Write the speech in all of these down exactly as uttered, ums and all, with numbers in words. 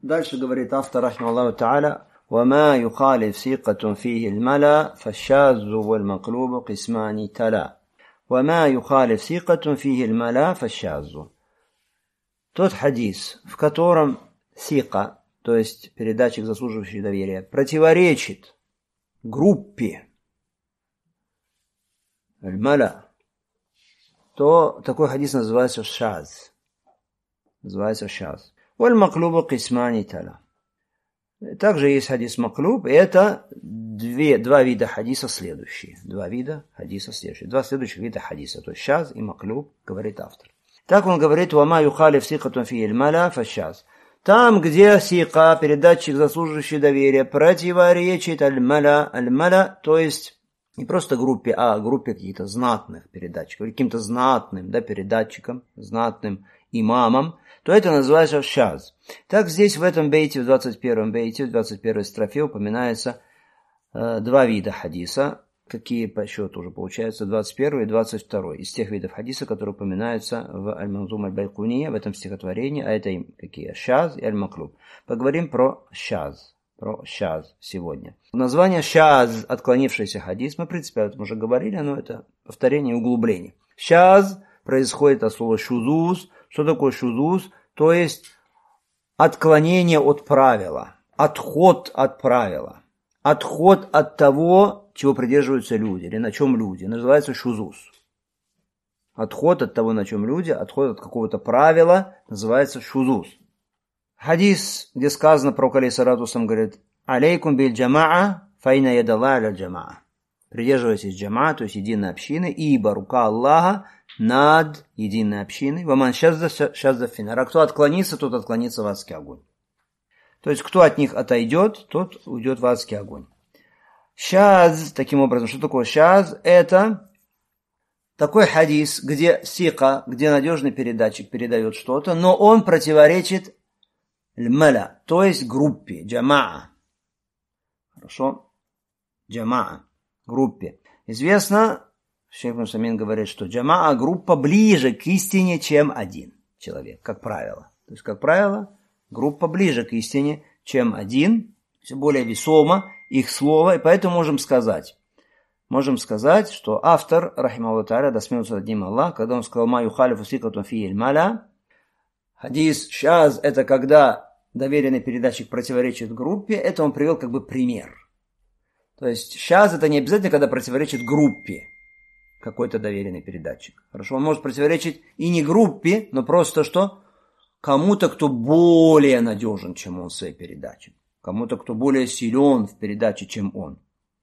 Дальше говорит автор, рахмаллаху та'аля: وما يخالف ثقة فيه الملا فالشاذ والمقلوب قسمان تلا. وما يخالف ثقة فيه الملا فالشاذ. Тот хадис, в котором сика, то есть передатчик, заслуживающий доверия, противоречит группе аль-мала, то такой хадис называется шаз. Называется шаз. Валь-маклубу кисмани таля. Также есть хадис маклуб, и это две, два вида хадиса следующие. Два вида хадиса следующие. Два следующих вида хадиса. То есть шаз и маклуб, говорит автор. Так он говорит: «Вама юхалиф сикатун фи иль-маля фашаз». Там, где сика, передатчик, заслуживающий доверия, противоречит аль-маля, аль-маля, то есть не просто группе, а группе каких-то знатных передатчиков, или каким-то знатным, да, передатчиком, знатным имамом, то это называется шаз. Так здесь в этом бейте, в двадцать первом бейте, в двадцать первой строфе упоминается э, два вида хадиса, какие по счету уже получается двадцать первый и двадцать второй, из тех видов хадиса, которые упоминаются в Аль-Манзум Аль-Байкуния, в этом стихотворении, а это им какие? Шаз и Аль-Маклуб. Поговорим про шаз, про шаз сегодня. Название шаз, отклонившийся хадис, мы, в принципе, об этом уже говорили, но это повторение и углубление. Шаз происходит от слова шузуз. Что такое шузуз? То есть отклонение от правила, отход от правила, отход от того, чего придерживаются люди, или на чем люди. Называется шузуз. Отход от того, на чем люди, отход от какого-то правила, называется шузуз. Хадис, где сказано про алейхиссалату вассалям, говорит: «Алейкум биль джамаа, файна ядалла аля джамаа». Придерживайтесь джамаа, то есть единой общины, ибо рука Аллаха над единой общиной. «Ваман шазза шазза финар». А кто отклонится, тот отклонится в адский огонь. То есть, кто от них отойдет, тот уйдет в адский огонь. Шаз, таким образом, что такое шаз? Это такой хадис, где сика, где надежный передатчик передает что-то, но он противоречит ль-маля, то есть группе, джамаа. Хорошо? Джамаа, группе. Известно, шейх Мусамин говорит, что джамаа, группа, ближе к истине, чем один человек, как правило. То есть, как правило, группа ближе к истине, чем один, все более весомо их слово, и поэтому можем сказать, можем сказать, что автор, рахимахуллаху та'аля, да смеется над ним Аллах, когда он сказал: «Ма юхалифу сикатун фи иль-маля», хадис шаз, это когда доверенный передатчик противоречит группе, это он привел как бы пример. То есть шаз это не обязательно, когда противоречит группе какой-то доверенный передатчик. Хорошо, он может противоречить и не группе, но просто что? Кому-то, кто более надежен, чем он в своей передаче. Кому-то, кто более силен в передаче, чем он.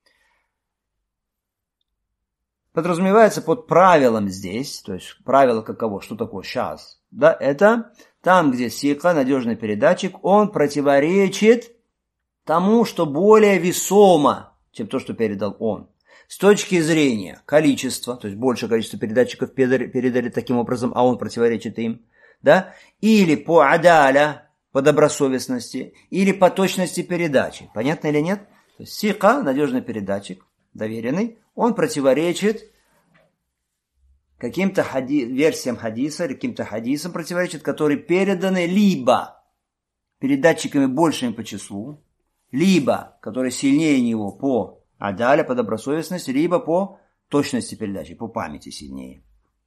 Подразумевается под правилом здесь, то есть правило каково, что такое шаз, да, это там, где сика, надежный передатчик, он противоречит тому, что более весомо, чем то, что передал он. С точки зрения количества, то есть большее количество передатчиков передали, передали таким образом, а он противоречит им, да, или по адаля, по добросовестности, или по точности передачи. Понятно или нет? То есть сика, надежный передатчик, доверенный, он противоречит каким-то хади... версиям хадиса, или каким-то хадисам противоречит, которые переданы либо передатчиками большими по числу, либо которые сильнее него по адаля, по добросовестности, либо по точности передачи, по памяти сильнее.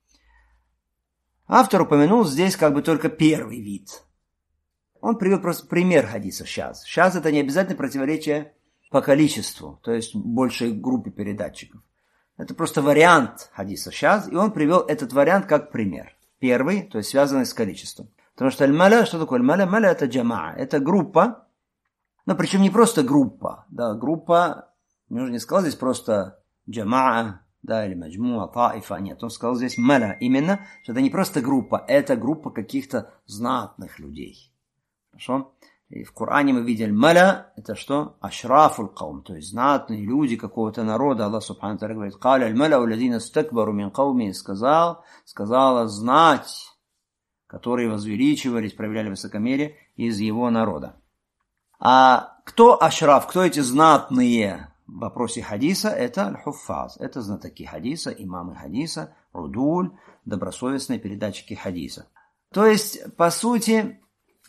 Автор упомянул здесь как бы только первый вид. Он привел просто пример хадиса шаз. Шаз это не обязательно противоречие по количеству, то есть большей группе передатчиков. Это просто вариант хадиса шаз, и он привел этот вариант как пример. Первый, то есть связанный с количеством. Потому что аль-маля, что такое аль-маля? Маля это джамаа, это группа, но причем не просто группа, да, группа, я уже не сказал здесь просто джамаа, да, или маджмуа, таифа, нет, он сказал здесь маля, именно, что это не просто группа, это группа каких-то знатных людей. Хорошо? И в Коране мы видели маля, это что? Ашрафул каум, то есть знатные люди какого-то народа. Аллах субхану ва тааля говорит: «Каля аль-маляу лазина стакбару мин кауми», сказал, сказала знать, которые возвеличивались, проявляли высокомерие из его народа. А кто ашраф, кто эти знатные в вопросе хадиса? Это аль-хуффаз, это знатоки хадиса, имамы хадиса, удуль, добросовестные передатчики хадиса. То есть, по сути,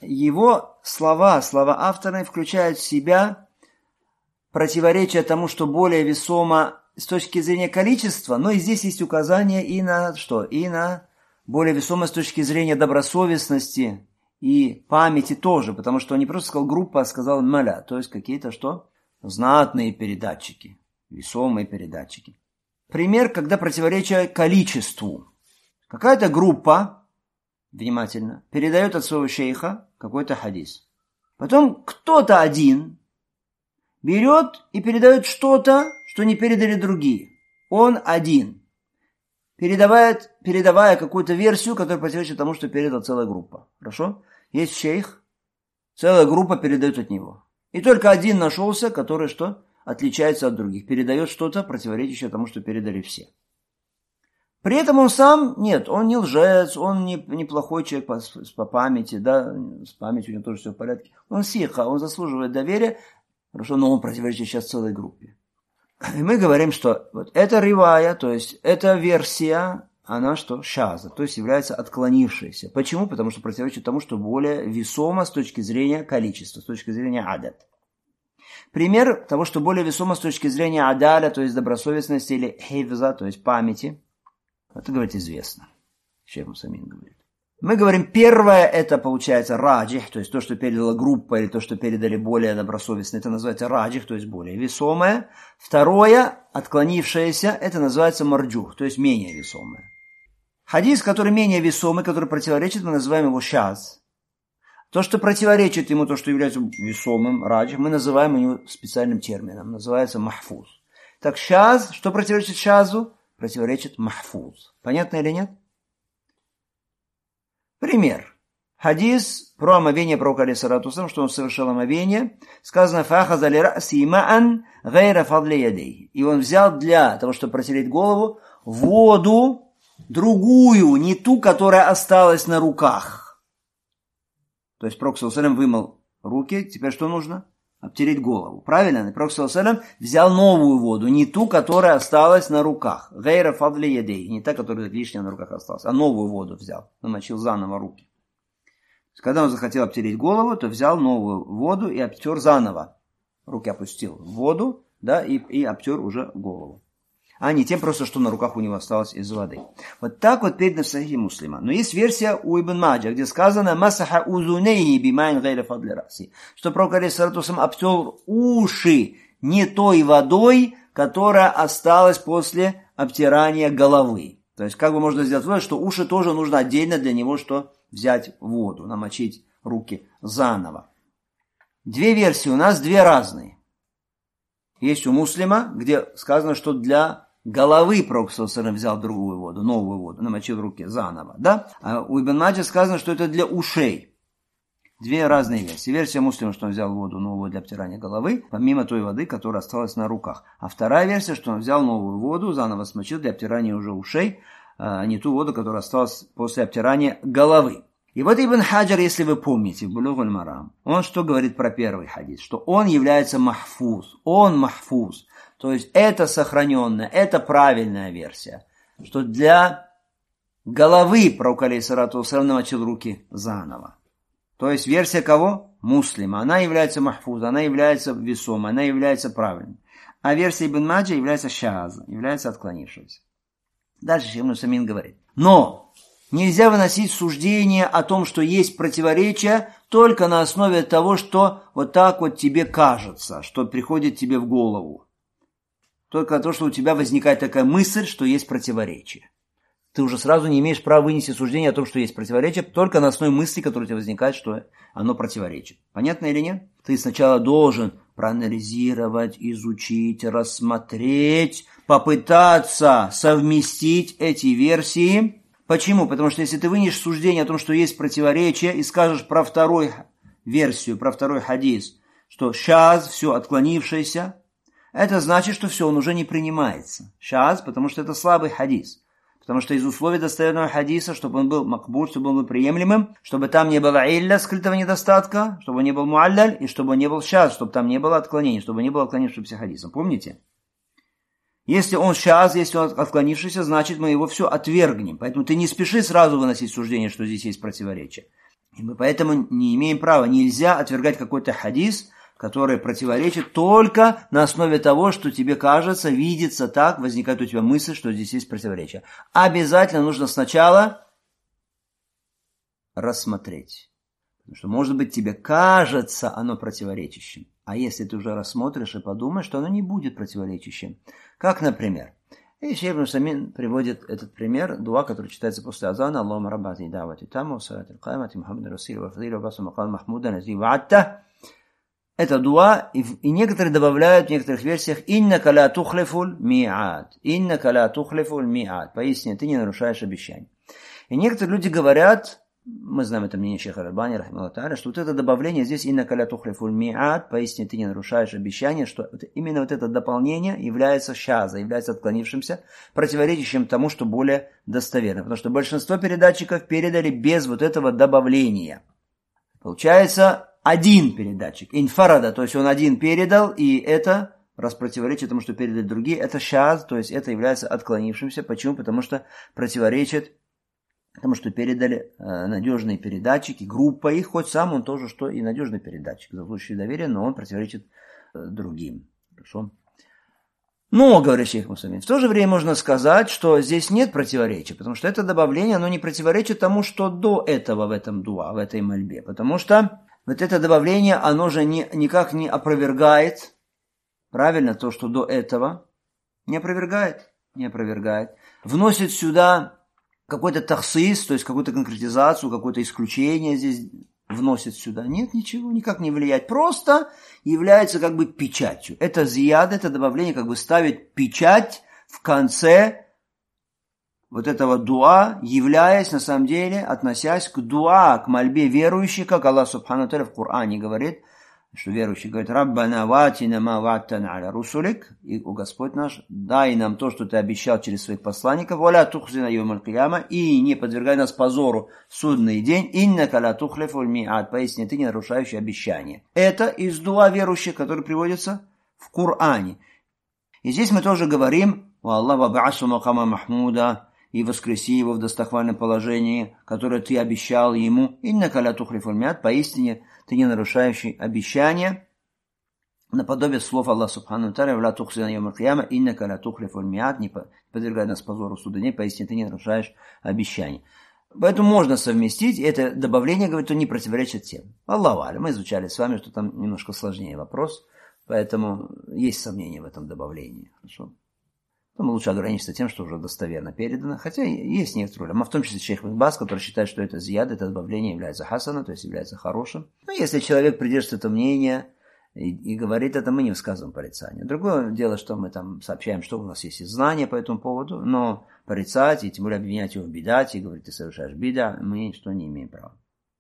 его слова, слова автора включают в себя противоречие тому, что более весомо с точки зрения количества, но и здесь есть указание и на что? И на более весомо с точки зрения добросовестности и памяти тоже, потому что он не просто сказал группа, а сказал маля, то есть какие-то что? Знатные передатчики, весомые передатчики. Пример, когда противоречие количеству. Какая-то группа, внимательно, передает от своего шейха какой-то хадис. Потом кто-то один берет и передает что-то, что не передали другие. Он один. Передавает, передавая какую-то версию, которая противоречит тому, что передала целая группа. Хорошо? Есть шейх, целая группа передает от него. И только один нашелся, который что? Отличается от других. Передает что-то, противоречащее тому, что передали все. При этом он сам, нет, он не лжец, он не, не плохой человек по, по памяти, да, с памятью у него тоже все в порядке. Он сиха, он заслуживает доверия, хорошо, но он противоречит сейчас целой группе. И мы говорим, что вот эта ривая, то есть эта версия, она что? Шаза, то есть является отклонившейся. Почему? Потому что противоречит тому, что более весомо с точки зрения количества, с точки зрения адат. Пример того, что более весомо с точки зрения адаля, то есть добросовестности, или хейвза, то есть памяти. Это, говорит, известно. Шейх Усамин говорит. Мы говорим, первое, это получается раджих, то есть то, что передала группа, или то, что передали более добросовестно, это называется раджих, то есть более весомое. Второе, отклонившееся, это называется марджух, то есть менее весомое. Хадис, который менее весомый, который противоречит, мы называем его шаз. То, что противоречит ему, то, что является весомым, раджих, мы называем его специальным термином, называется махфуз. Так шаз, что противоречит шазу? Противоречит махфуз. Понятно или нет? Пример. Хадис про омовение пророка алейхиссалату вассалям, что он совершил омовение. Сказано, фахаза ли ра'си ма'ан гайра фадли ядей. И он взял для того, чтобы протереть голову, воду другую, не ту, которая осталась на руках. То есть пророк саллаллаху алейхи ва саллям вымыл руки, теперь что нужно? Обтереть голову. Правильно? И пророк саллаллаху алейхи ва саллям взял новую воду, не ту, которая осталась на руках. Гайра фадли ядей. Не та, которая лишняя на руках осталась, а новую воду взял. Намочил заново руки. Когда он захотел обтереть голову, то взял новую воду и обтер заново. Руки опустил в воду, да, и, и обтер уже голову. А не тем просто, что на руках у него осталось из воды. Вот так вот передано в Сахихе Муслима. Но есть версия у Ибн Маджа, где сказано «Масаха узунейхи бимайн гайра фадли раси», что пророк алейхиссалату вассалям обтер уши не той водой, которая осталась после обтирания головы. То есть как бы можно сделать вывод, что уши тоже нужно отдельно для него, что взять воду, намочить руки заново. Две версии у нас, две разные. Есть у Муслима, где сказано, что для головы пророк саллаллаху алейхи ва саллям взял другую воду, новую воду, намочил руки заново, да? А у Ибн Маджа сказано, что это для ушей. Две разные версии. Версия Муслима, что он взял воду новую для обтирания головы, помимо той воды, которая осталась на руках. А вторая версия, что он взял новую воду, заново смочил для обтирания уже ушей, а не ту воду, которая осталась после обтирания головы. И вот Ибн Хаджар, если вы помните, в Булуг аль-Марам, он что говорит про первый хадис? Что он является махфуз. Он махфуз. То есть это сохраненная, это правильная версия. Что для головы пророк алейхиссалату вассалям намочил руки заново. То есть версия кого? Муслима. Она является махфуз, она является весомой, она является правильной. А версия Ибн Маджа является шаз, является отклонившейся. Дальше Шейх Усамин говорит. Но нельзя выносить суждение о том, что есть противоречия, только на основе того, что вот так вот тебе кажется, что приходит тебе в голову. Только то, что у тебя возникает такая мысль, что есть противоречие. Ты уже сразу не имеешь права вынести суждение о том, что есть противоречие, только на основе мысли, которая у тебя возникает, что оно противоречит. Понятно или нет? Ты сначала должен проанализировать, изучить, рассмотреть, попытаться совместить эти версии. Почему? Потому что если ты вынесешь суждение о том, что есть противоречие, и скажешь про вторую версию, про второй хадис, что шаз, все отклонившееся, это значит, что все, он уже не принимается. Шаз, потому что это слабый хадис. Потому что из условий достоверного хадиса, чтобы он был макбуль, чтобы он был приемлемым, чтобы там не было илля, скрытого недостатка, чтобы он не был муалляль, и чтобы он не был шаз, чтобы там не было отклонений, чтобы не было отклонившегося хадиса. Помните? Если он шаз, если он отклонившийся, значит мы его все отвергнем. Поэтому ты не спеши сразу выносить суждение, что здесь есть противоречие. И мы поэтому не имеем права, нельзя отвергать какой-то хадис, который противоречит только на основе того, что тебе кажется, видится так, возникает у тебя мысль, что здесь есть противоречие. Обязательно нужно сначала рассмотреть. Потому что, может быть, тебе кажется оно противоречащим. А если ты уже рассмотришь и подумаешь, что оно не будет противоречащим. Как, например, и Шейх Ибн Усаймин приводит этот пример, дуа, который читается после азана, Аллахума раббати давати таму, салати аль-каймати, Мухаммад Расиль, вафдилу, васу макал Махмуда, нази ваатта. Это дуа, и, и некоторые добавляют в некоторых версиях «Иннака ла тухлифуль ми'ад». «Иннака ла тухлифуль ми'ад». Поистине, ты не нарушаешь обещание. И некоторые люди говорят, мы знаем это мнение Шейха Аль-Альбани, рахимахуллаху та'аля, что вот это добавление здесь «Иннака ла тухлифуль ми'ад», поистине, ты не нарушаешь обещание, что именно вот это дополнение является шаза, является отклонившимся, противоречащим тому, что более достоверно. Потому что большинство передатчиков передали без вот этого добавления. Получается, один передатчик, инфарада, то есть он один передал, и это, раз противоречит тому, что передали другие, это шаз, то есть это является отклонившимся. Почему? Потому что противоречит тому, что передали э, надежные передатчики, группа их, хоть сам он тоже, что и надежный передатчик, заслуживающий доверия, но он противоречит э, другим. Хорошо? Но, говорит Шейх Мусамин, в то же время можно сказать, что здесь нет противоречия, потому что это добавление, оно не противоречит тому, что до этого в этом дуа, в этой мольбе, потому что вот это добавление, оно же не, никак не опровергает, правильно, то, что до этого, не опровергает, не опровергает, вносит сюда какой-то тахсис, то есть какую-то конкретизацию, какое-то исключение здесь вносит сюда. Нет, ничего, никак не влияет, просто является как бы печатью. Это зияда, это добавление как бы ставит печать в конце вот этого дуа, являясь, на самом деле, относясь к дуа, к мольбе верующих, как Аллах Субхану Тааля в Коране говорит, что верующий говорит, «Раббана ватина ма ваттана аля русулик», и, о Господь наш, дай нам то, что ты обещал через своих посланников, «Валя тухзина йомаль кияма», и не подвергай нас позору в судный день, «Иннака ла тухлифуль ми'ад», поясни, ты не нарушающий обещание. Это из дуа верующих, который приводится в Коране. И здесь мы тоже говорим, «Аллах ваб'асу макама Махмуда», и воскреси его в достохвальном положении, которое ты обещал ему, «Иннака ла тухлифуль ми'ад», поистине ты не нарушающий обещание, наподобие слов Аллаха Субхану Тааля, «Ла тухзина йомаль кияма, иннака ла тухлифуль ми'ад», не подвергай нас позору в судный день, поистине ты не нарушаешь обещание. Поэтому можно совместить, и это добавление, говорит, то не противоречит тем. Аллаху алям, мы изучали с вами, что там немножко сложнее вопрос, поэтому есть сомнения в этом добавлении. Хорошо? То лучше ограничиться тем, что уже достоверно передано. Хотя есть некоторые улема, в том числе Шейх Ибн Баз, который считает, что это зияд, это добавление является хасана, то есть является хорошим. Но если человек придерживается этого мнения и, и говорит это, мы не высказываем порицание. Другое дело, что мы там сообщаем, что у нас есть знания по этому поводу, но порицать и тем более обвинять его в бидате и говорить, ты совершаешь бида, мы что не имеем права.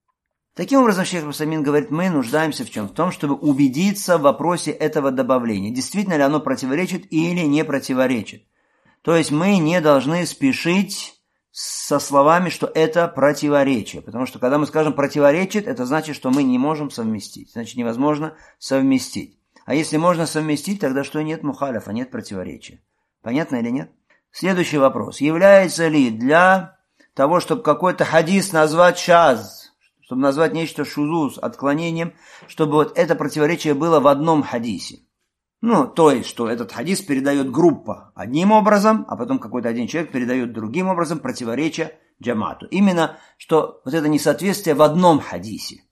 Таким образом, Шейх Ибн Усаймин говорит, мы нуждаемся в чем? В том, чтобы убедиться в вопросе этого добавления. Действительно ли оно противоречит или не противоречит. То есть мы не должны спешить со словами, что это противоречие. Потому что когда мы скажем противоречит, это значит, что мы не можем совместить. Значит, невозможно совместить. А если можно совместить, тогда что нет мухаляфа, нет противоречия. Понятно или нет? Следующий вопрос. Является ли для того, чтобы какой-то хадис назвать шаз, чтобы назвать нечто шузуз, отклонением, чтобы вот это противоречие было в одном хадисе. Ну, то есть, что этот хадис передает группа одним образом, а потом какой-то один человек передает другим образом противоречие джамату. Именно, что вот это несоответствие в одном хадисе.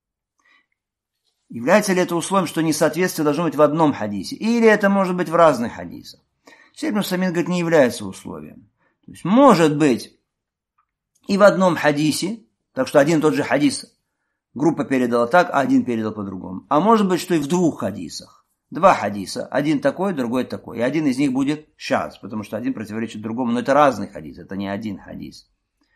Является ли это условием, что несоответствие должно быть в одном хадисе? Или это может быть в разных хадисах? Шейх Ибн Усаймин говорит, не является условием. То есть, может быть и в одном хадисе, так что один и тот же хадис группа передала так, а один передал по-другому. А может быть, что и в двух хадисах. Два хадиса. Один такой, другой такой. И один из них будет шаз, потому что один противоречит другому. Но это разный хадис, это не один хадис.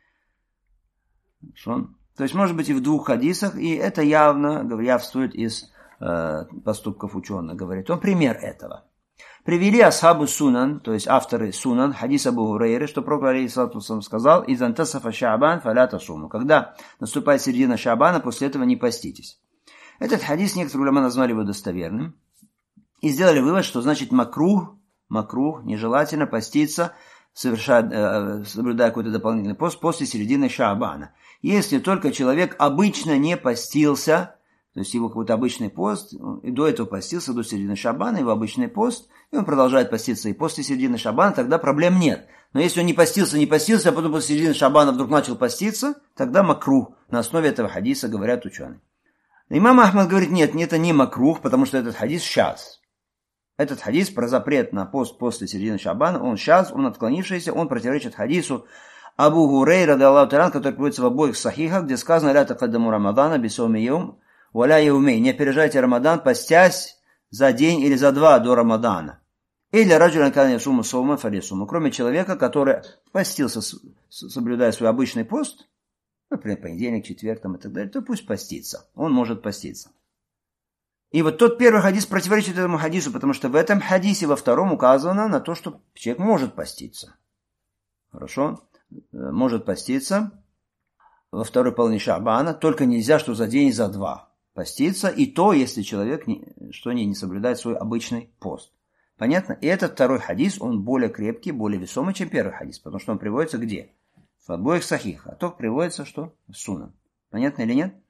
Хорошо? То есть, может быть, и в двух хадисах, и это явно явствует из э, поступков ученых. Говорит он пример этого. Привели асхабу сунан, то есть авторы сунан, хадис Абу Хурайры, что пророк алейхиссалату вассалям сказал, «Изан тасафа шаабан фаля тасуму». Когда наступает середина шаабана, после этого не поститесь. Этот хадис некоторые уляма назвали его достоверным и сделали вывод, что значит макрух, макрух, нежелательно поститься совершая, соблюдая какой-то дополнительный пост после середины Шаабана. Если только человек обычно не постился, то есть его какой-то обычный пост, и до этого постился, до середины Шаабана, его обычный пост, и он продолжает поститься и после середины Шаабана, тогда проблем нет. Но если он не постился, не постился, а потом после середины Шаабана вдруг начал поститься, тогда макрух. На основе этого хадиса говорят ученые. Имам Ахмад говорит, нет, это не макрух, потому что этот хадис шаз. Этот хадис про запрет на пост после середины Шаабана, он шаз, он отклонившийся, он противоречит хадису Абу Гурейра, который приводится в обоих сахихах, где сказано «Ля такаддаму Рамадана бисауми йом валя яумей». Не опережайте Рамадан, постясь за день или за два до Рамадана. Или раджулян кан ясуму саума фалисуму. Кроме человека, который постился, соблюдая свой обычный пост, например, понедельник, четверг там, и так далее, то пусть постится. Он может поститься. И вот тот первый хадис противоречит этому хадису, потому что в этом хадисе во втором указано на то, что человек может поститься. Хорошо? Может поститься во второй половине Шаабана, только нельзя, что за день и за два поститься, и то, если человек не, что не, не соблюдает свой обычный пост. Понятно? И этот второй хадис, он более крепкий, более весомый, чем первый хадис, потому что он приводится где? В обоих сахих, а то приводится что? В сунан. Понятно или нет?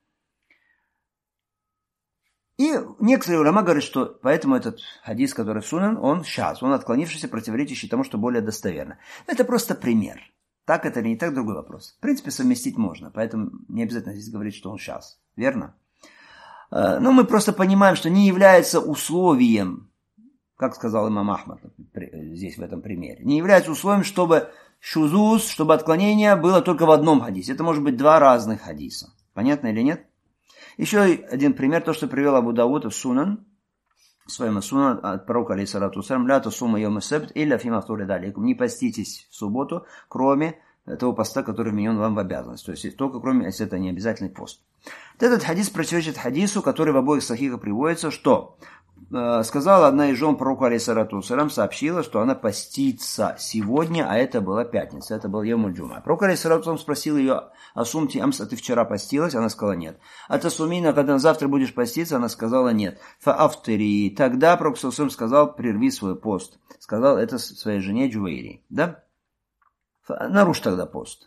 И некоторые уляма говорят, что поэтому этот хадис, который в сунан, он шаз, он отклонившийся, противоречащий тому, что более достоверно. Это просто пример. Так это или не так, другой вопрос. В принципе, совместить можно, поэтому не обязательно здесь говорить, что он шаз. Верно? Но мы просто понимаем, что не является условием, как сказал имам Ахмад здесь в этом примере, не является условием, чтобы шузуз, чтобы отклонение было только в одном хадисе. Это может быть два разных хадиса. Понятно или нет? Еще один пример, то, что привел Абу Дауд в Сунан, в своем Сунан от пророка алейхиссалату вассалям, ля тасуму йома сабт илля фима фтурida алейкум. Не поститесь в субботу, кроме того поста, который вменен вам в обязанность. То есть только кроме, если это не обязательный пост. Вот этот хадис противоречит хадису, который в обоих сахихах приводится, что э, сказала одна из жен пророка алейхиссалату вассалям, сообщила, что она постится сегодня, а это была пятница, это был йомуль джума. Пророк алейхиссалату вассалям спросил ее: «Асумти амс, а ты вчера постилась?» Она сказала нет. «А тасумина, когда завтра будешь поститься?» Она сказала нет. «Фаафтери». Тогда пророк саллаллаху алейхи сказал: «Прерви свой пост». Сказал это своей жене Джувейри. Да? Нарушь тогда пост.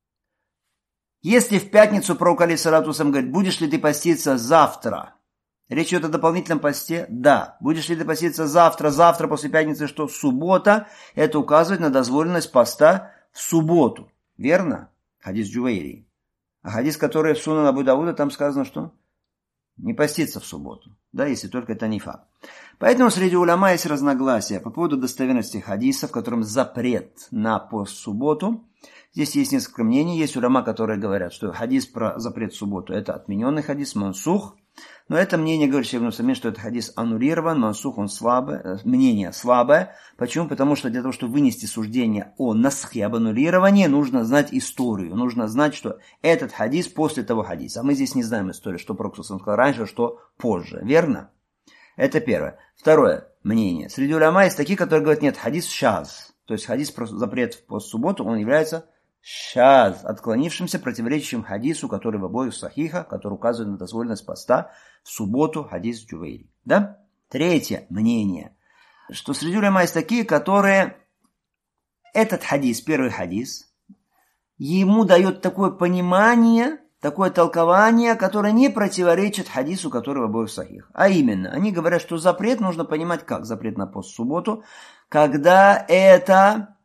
Если в пятницу пророк алейхиссалату вассалям говорит: «Будешь ли ты поститься завтра?» Речь идет о дополнительном посте? Да. Будешь ли ты поститься завтра, завтра после пятницы, что суббота? Это указывает на дозволенность поста в субботу. Верно? Хадис Джувейри. А хадис, который в Сунан Абу Дауда, там сказано, что не поститься в субботу. Да, если только это не факт. Поэтому среди уляма есть разногласия по поводу достоверности хадиса, в котором запрет на пост в субботу. Здесь есть несколько мнений. Есть уляма, которые говорят, что хадис про запрет в субботу — это отмененный хадис, мансух. Но это мнение говорит Шейх Ибн Усаймин, что этот хадис аннулирован, мансух он слабый, мнение слабое. Почему? Потому что для того, чтобы вынести суждение о насхе, об аннулировании, нужно знать историю. Нужно знать, что этот хадис после того хадиса. А мы здесь не знаем историю, что пророк сказал раньше, что позже. Верно? Это первое. Второе мнение. Среди уляма есть такие, которые говорят, нет, хадис шаз. То есть хадис про запрет в постсубботу, он является шаз, отклонившимся, противоречащим хадису, который в обоих сахихах, который указывает на дозволенность поста в субботу, хадис Джувейри. Да? Третье мнение, что среди уляма есть такие, которые этот хадис, первый хадис, ему дает такое понимание, такое толкование, которое не противоречит хадису, который в обоих сахихах. А именно, они говорят, что запрет нужно понимать как? Запрет на пост в субботу, когда это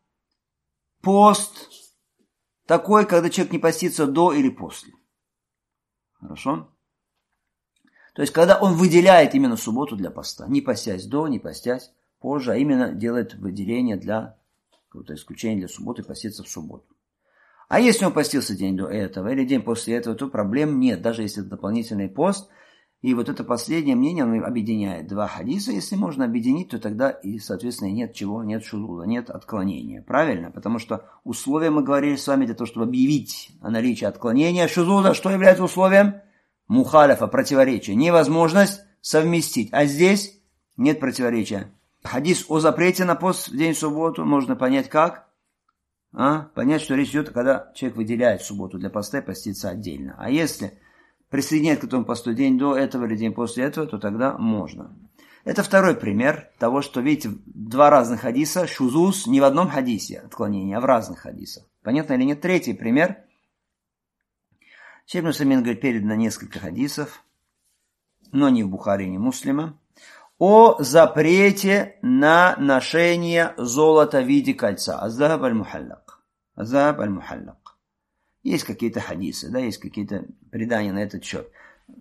пост такой, когда человек не постится до или после. Хорошо? То есть, когда он выделяет именно субботу для поста. Не постясь до, не постясь позже, а именно делает выделение для какого-то исключения для субботы, поститься в субботу. А если он постился день до этого или день после этого, то проблем нет, даже если это дополнительный пост. И вот это последнее мнение, оно объединяет два хадиса. Если можно объединить, то тогда и, соответственно, нет чего, нет шузуза, нет отклонения. Правильно? Потому что условия, мы говорили с вами, для того, чтобы объявить о наличии отклонения шузуза, что является условием? Мухаляфа, противоречие. Невозможность совместить. А здесь нет противоречия. Хадис о запрете на пост в день субботу можно понять как? А? Понять, что речь идет, когда человек выделяет субботу для поста и постится отдельно. А если присоединять к этому посту день до этого или день после этого, то тогда можно. Это второй пример того, что, видите, два разных хадиса, шузуз не в одном хадисе отклонение, а в разных хадисах. Понятно или нет? Третий пример. Шейх ибн Усаймин говорит, передано несколько хадисов, но не в Бухари, не Муслима, о запрете на ношение золота в виде кольца. Аз-захаб аль-мухаллак. Аз-захаб аль-мухаллак. Есть какие-то хадисы, да, есть какие-то предания на этот счет.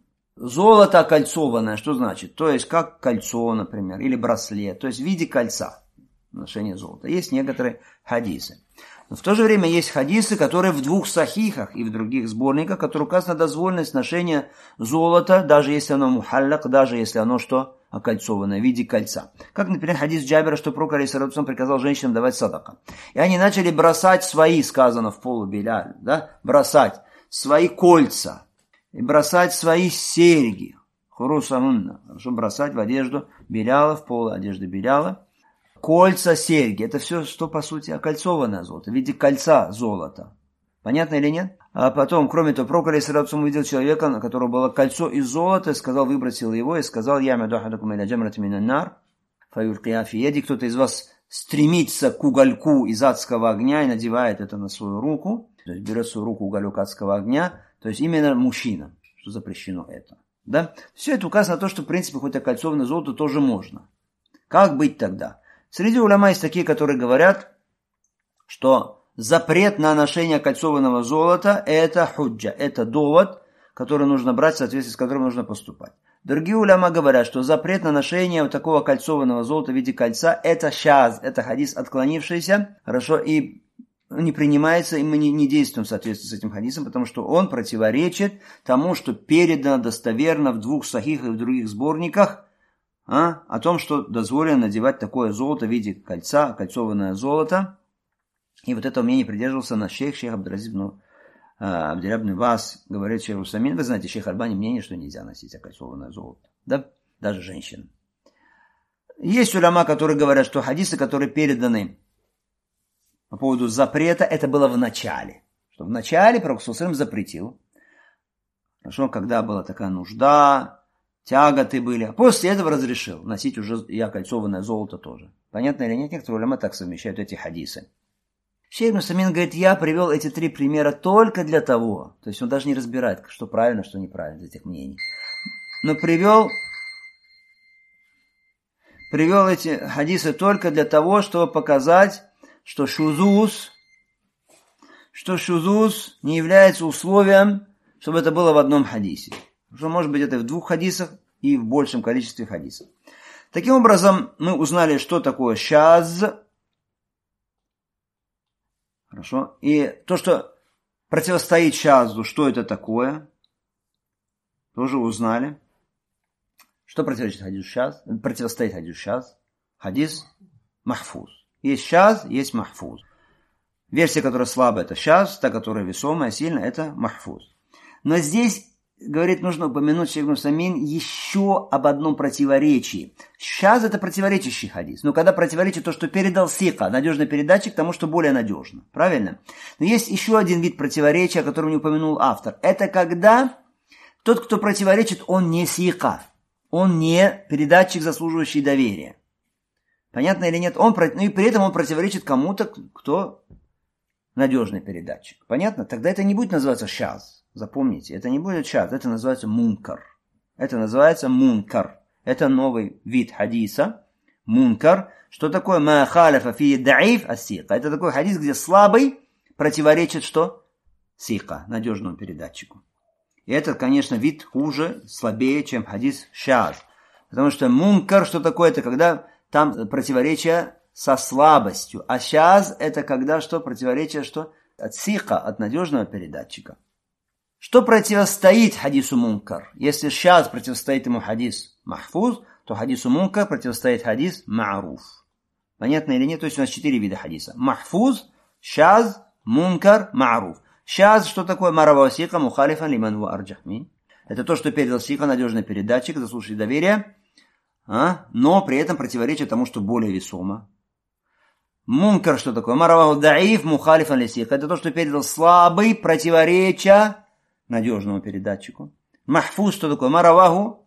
Золото окольцованное, что значит? То есть, как кольцо, например, или браслет, то есть в виде кольца ношение золота. Есть некоторые хадисы. Но в то же время есть хадисы, которые в двух сахихах и в других сборниках, которые указана дозволенность ношения золота, даже если оно мухаллак, даже если оно что? Окольцованное в виде кольца. Как, например, хадис Джабира, что пророк алейхиссалату вассалям приказал женщинам давать садака. И они начали бросать свои, сказано в полу Биляля, да, бросать свои кольца. И бросать свои серьги. Хурусамунна. Хорошо, бросать в одежду Беляла, в полу одежды Беляла. Кольца, серьги. Это все, что по сути окольцованное золото. В виде кольца золота. Понятно или нет? А потом, кроме того, пророк алейхиссалату вассалям увидел человека, на которого было кольцо из золота, и сказал, выбросил его, и сказал, я мядухадакум иля джамрати минан нар, фаюлькия фи яди. Кто-то из вас стремится к угольку из адского огня и надевает это на свою руку. То есть берет свою руку уголек адского огня. То есть именно мужчина, что запрещено это. Да? Все это указано на то, что в принципе хоть окольцованное золото тоже можно. Как быть тогда? Среди уляма есть такие, которые говорят, что запрет на ношение окольцованного золота это худжа, это довод, который нужно брать, в соответствии с которым нужно поступать. Другие уляма говорят, что запрет на ношение вот такого окольцованного золота в виде кольца это шаз, это хадис отклонившийся, хорошо, и не принимается, и мы не, не действуем в соответствии с этим хадисом, потому что он противоречит тому, что передано достоверно в двух сахихах и в других сборниках, а, о том, что дозволено надевать такое золото в виде кольца, окольцованное золото. И вот этого мнения придерживался наш шейх, шейх Абдуразик ибн Абдилля ибн Бас, говорит шейх Усаймин. Вы знаете, шейх Альбани мнение, что нельзя носить окольцованное золото, да, даже женщинам. Есть уляма, которые говорят, что хадисы, которые переданы по поводу запрета, это было в начале. Что в начале пророк саллаллаху алейхи ва саллям запретил. Хорошо, когда была такая нужда, тяготы были. А после этого разрешил носить уже и окольцованное золото тоже. Понятно или нет? Некоторые уляма так совмещают эти хадисы. Шейх ибн Усаймин говорит, я привел эти три примера только для того, то есть он даже не разбирает, что правильно, что неправильно из этих мнений. Но привел, привел эти хадисы только для того, чтобы показать, что шузуз, что шузуз не является условием, чтобы это было в одном хадисе. Что может быть это в двух хадисах и в большем количестве хадисов. Таким образом, мы узнали, что такое шаз. Хорошо. И то, что противостоит шазу, что это такое, тоже узнали. Что противоречит хадису шаз? Противостоит хадису шаз. Хадис махфуз. Есть шаз, есть махфуз. Версия, которая слабая, это шаз, та, которая весомая, сильная, это махфуз. Но здесь, говорит, нужно упомянуть шейх ибн Усаймин еще об одном противоречии. Шаз это противоречащий хадис. Но когда противоречит то, что передал сика, надежный передатчик, тому, что более надежно. Правильно? Но есть еще один вид противоречия, о котором не упомянул автор. Это когда тот, кто противоречит, он не сика. Он не передатчик, заслуживающий доверия. Понятно или нет? Он, ну и при этом он противоречит кому-то, кто надежный передатчик. Понятно? Тогда это не будет называться шаз. Запомните, это не будет шаз, это называется мункар. Это называется мункар. Это новый вид хадиса. Мункар. Что такое ма халафа фи даиф ас-сика? Это такой хадис, где слабый противоречит что? Сика, надежному передатчику. И это, конечно, вид хуже, слабее, чем хадис шаз. Потому что мункар, что такое? Это когда там противоречие со слабостью. А шаз это когда что? Противоречие что? От сика, от надежного передатчика. Что противостоит хадису мункар? Если шаз противостоит ему хадис махфуз, то хадису мункар противостоит хадис ма'руф. Понятно или нет? То есть у нас четыре вида хадиса. Махфуз, шаз, мункар, ма'руф. Шаз, что такое? Марава сика мухалифан лиман ва арджахмин. Это то, что передал сика, надежный передатчик, заслуживающий доверия, а? Но при этом противоречит тому, что более весомо. Мункар, что такое? Мараваху даиф мухалифан ли сика. Это то, что передал слабый, противореча надежному передатчику. Махфуз, что такое? Мараваху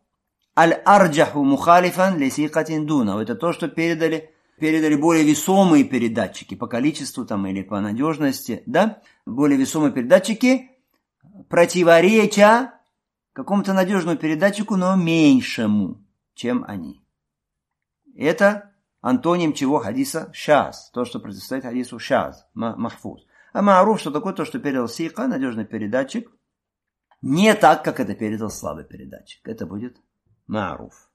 Аль-арджаху мухалифан лисикатин дуна. Это то, что передали, передали более весомые передатчики по количеству там, или по надежности, да? Более весомые передатчики, противореча какому-то надежному передатчику, но меньшему, чем они. Это антоним чего? Хадиса шаз. То, что противостоит хадису шаз, махфуз. А мааруф, что такое? То, что передал сика, надежный передатчик, не так, как это передал слабый передатчик. Это будет мааруф.